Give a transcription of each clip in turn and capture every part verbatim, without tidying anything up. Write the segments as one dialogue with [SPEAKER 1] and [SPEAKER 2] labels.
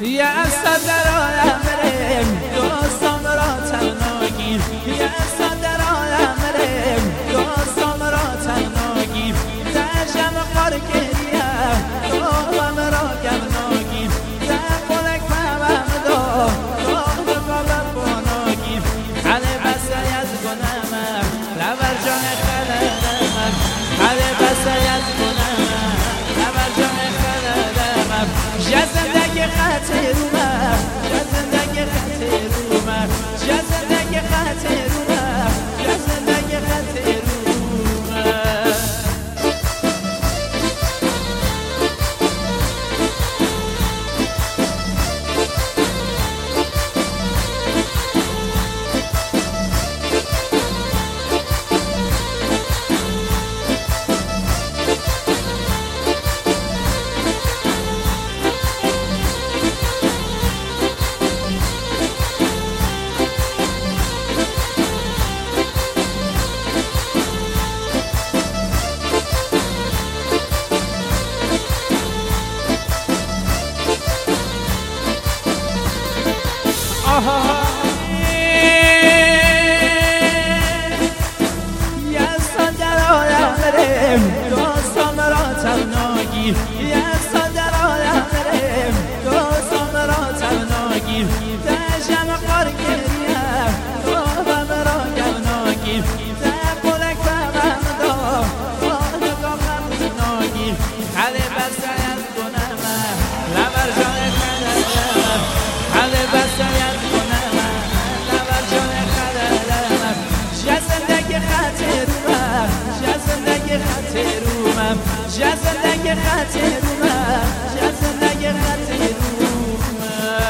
[SPEAKER 1] یه اصلا در آیم بریم دوستان را تنهاگیر یه اصلا در آیم بریم دوستان را تنهاگیر در جمع قار گریم دوام را گمناگیر در قلق فهمم دا دوام قابل باناگیر حاله بسه از گنامم لبر جان خلدمم حاله بسه از گنامم لبر جان خلدمم جزندگی خطی رومم جزندگی خطی رومم جزندگی خطی رومم جزندگی خطی رومم یه صدر آیم بریم دوستان را تنهاگیر یه صدر آیم بریم دوستان را تنهاگیر در جمع قار گریم دوام را گمناگیر در قلق فهمم دا دوام غمناگیر حاله بسته از گنامم لبر جان خلدمم حاله بسته از گنامم لبر جان خلدمم جزندگی خطی رومم جزندگی خطی رومم جزندگی خطی رومم جزندگی خطی رومم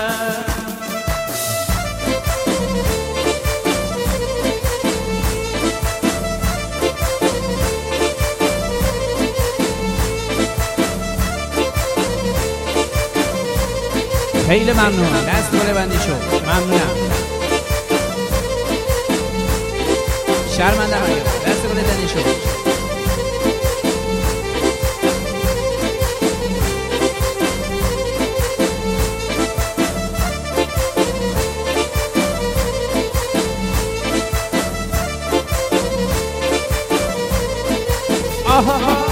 [SPEAKER 1] خیلی ممنون دست بله بندی شد ممنونم شرمنده هایم دست بله بندی شد آها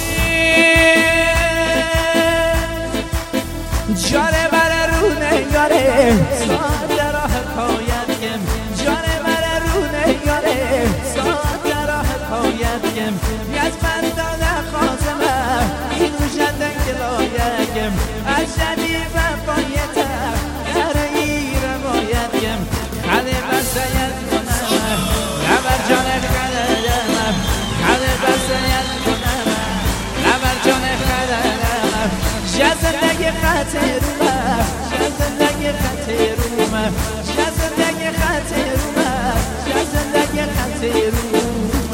[SPEAKER 1] جاره بر رونه یاره ساده راه پاید گم جاره بر رونه یاره ساده راه پاید گم یز بندانه خاتمه این روشنده کلاید گم از جدید و پایتم گره ای روایت گم خاله بسید کنم لبر جان خلدمم خاله بسید کنم لبر جان خلدمم جزندگی خطی رومم جزندگی خطی رومم جزندگی خطی رومم جزندگی خطی رومم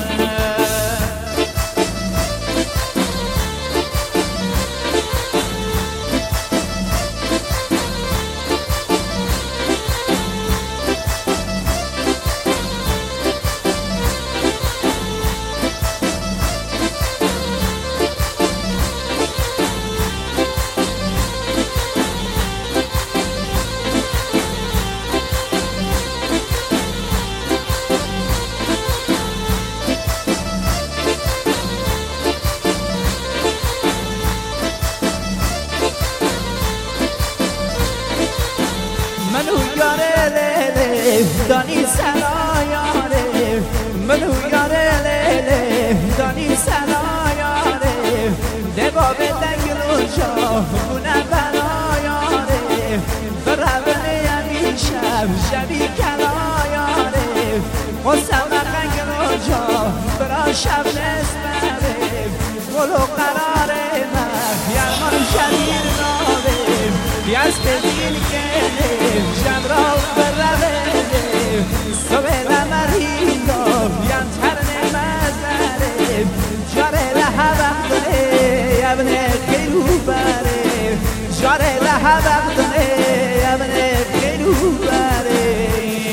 [SPEAKER 1] منو یاره لیلی دانی سرایاره منو یاره لیلی دانی سرایاره دبا به دنگلو جا بونه برایاره برابنه همیشم شبی کلایاره قسم قنگلو جا برا شب نسمره گلو قراره من یرمان شبیر نابه بیاز بدین کنه شب را برده صبح لمرینو بیان ترن مزاره جاره لحبم دونه یبنه خیلو بره جاره لحبم دونه یبنه خیلو بره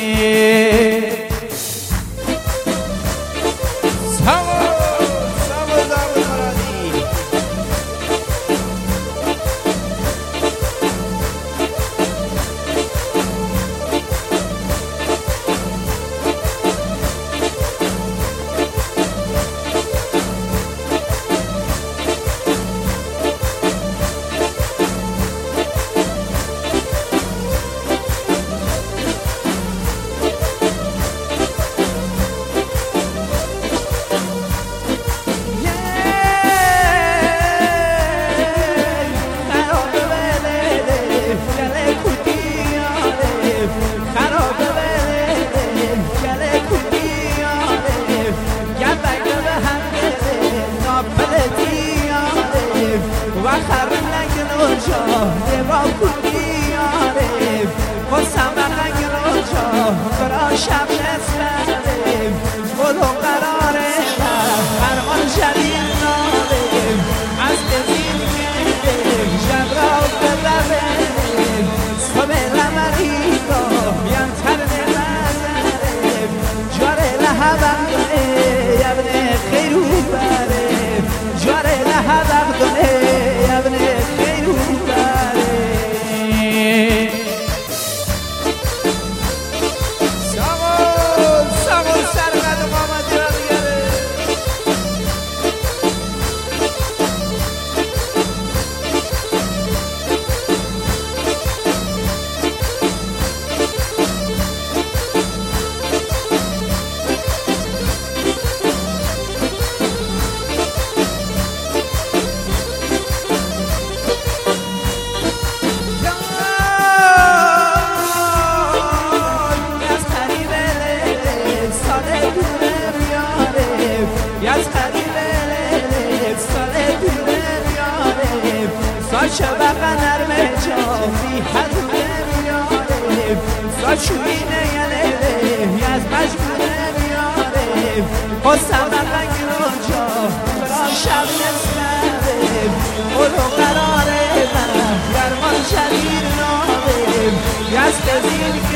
[SPEAKER 1] سامو سامو دامو مرادی و خرنگ روشا با کلی آریم خودم رنگ روشا برا شب نسبریم خودو قراره فرمان شدید ناریم از بزین گردیم شب را ببریم صبح لمری با بیان ترن مزریم جاره لحبم دونه یبن خیرو بریم جاره لحبم دونه یبن خیرو بریم سامون سامون سرقد و قامتی را دیگره شبق نرمه جافی حدونه میاریم ساشوی نیلیم یز مجبونه میاریم خواستم رنگ رو جا برا شب نسلیم اولو قراره من گرمان شدید ناریم یز بزیر